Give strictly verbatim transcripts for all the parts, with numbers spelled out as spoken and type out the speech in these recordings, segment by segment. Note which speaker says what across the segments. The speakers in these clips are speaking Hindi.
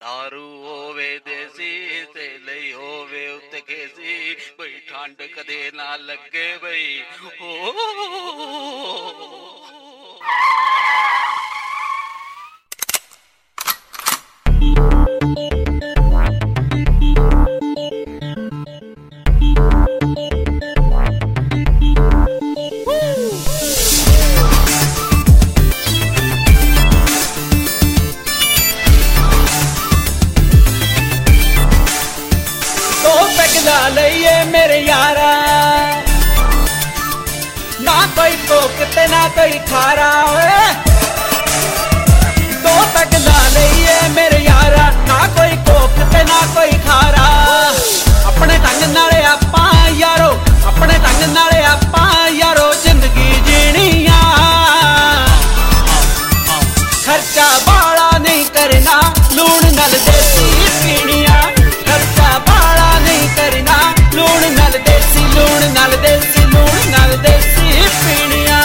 Speaker 1: दारू होवे देसी ते लई होवे उत्ते खेसी बई ठंड कदे ना लगे बई ओ
Speaker 2: मेरे यारा ना कोई कोक ते ना कोई खारा दो पैग ला लईए मेरे यारा ना कोई कोक ते ना कोई खारा अपने ढंग नाले आपां यारो अपने ढंग नाले आपां यारो जिंदगी जीनी आ खर्चा बाला नहीं करना लूण नाल देसी पीनिया खर्चा बाला नहीं करना लूण नाल देसी लूण नाल देसी लूण नाल देसी पीनिया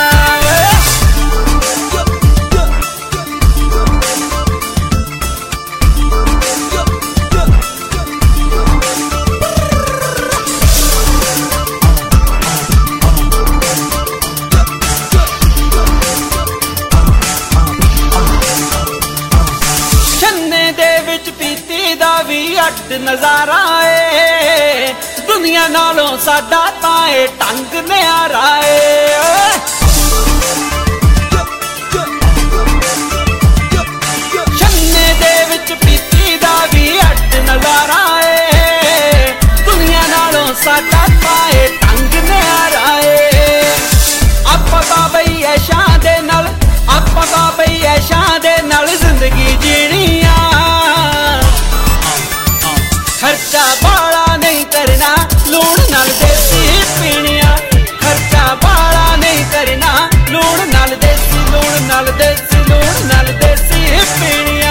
Speaker 2: छन्ने दे विच पीती दा वी अट नजारा है दुनिया नालों साडा ताए ढंग न्यारा है छन्ने दे विच पीती दा वी अट नजारा है दुनिया नालों साडा ताए ढंग न्यारा है आपां तां बई ऐशां दे नाल आपां तां बई ऐशां दे नाल जिंदगी जीनी आ खर्चा बाला नहीं करना लूण नाल देसी पीनिया खर्चा बाला नहीं करना लूण नाल देसी लूण नाल देसी लूण नाल देसी पीनिया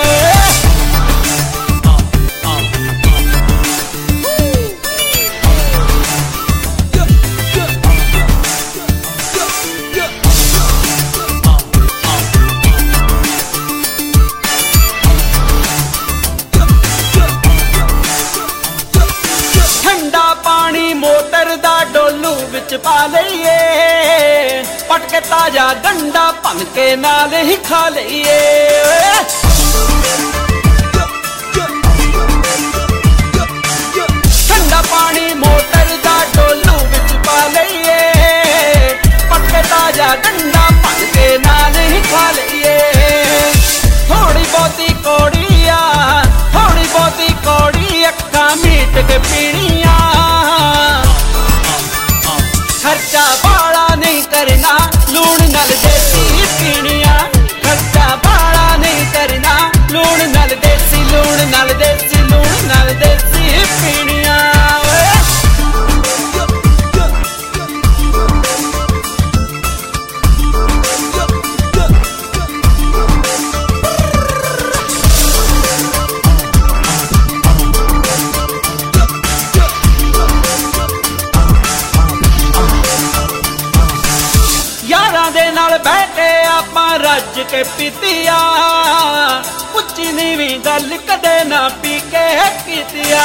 Speaker 2: मोटर दा डोलू विच पा लईए पटके ताजा गंडा भन के नाल ही खा लईए ठंडा पानी मोटर दा डोलू विच पा लईए पटके ताजा गंडा भन के नाल ही खा लईए थोड़ी बहुती कौड़िया थोड़ी बहुती कौड़ी अक्खां मीट के पीनिया खर्चा बाला नहीं करना लूण नाल देसी पीनिया खर्चा बाला नहीं करना लूण नाल देसी लूण नाल देसी लूण नाल देसी पीनिया बैठे आपां रज के पीतिया उच्ची नीवी गल कदे ना पी के कीतिया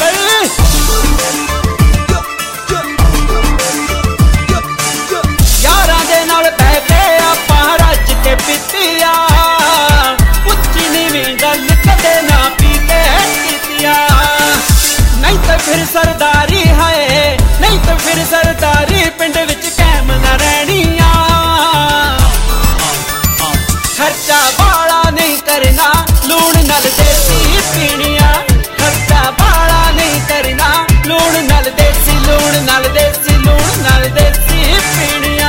Speaker 2: यारां दे नाल बैठे आपां रज के पीतिया उच्ची नीवी गल कदे ना पी के कीतिया नहीं तो फिर सरदारी है नहीं तो फिर सरदारी पिंड विच कैम ना रहनिया खर्चा बाला नहीं करना लूण नाल देसी पीनिया खर्चा बाला नहीं करना लूण नाल देसी लूण नाल देसी लूण नाल देसी पीनिया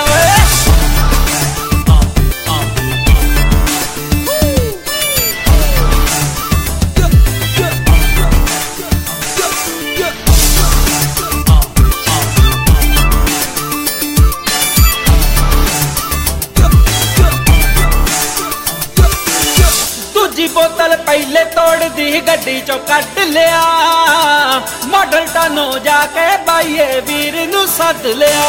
Speaker 2: बोतल पहले तोड़ दी गड्डी चो कट लिया मॉडल टानो जाके बाइये वीर नू सद लिया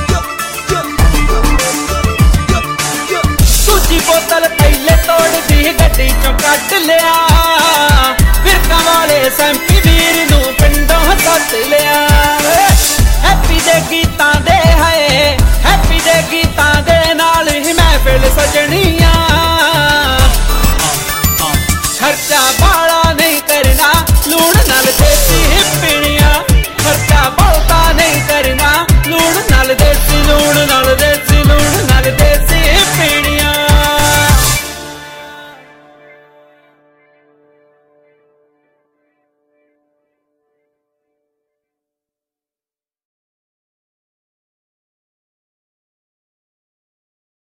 Speaker 2: दूजी बोतल पहले तोड़ दी पेटी चो कट लिया, फिरका वाले सैंपी वीर नू पिंडों सद लिया। हैप्पी दे गीतां दे है, हैप्पी दे गीतां दे नाल ही महफिल सजनियां।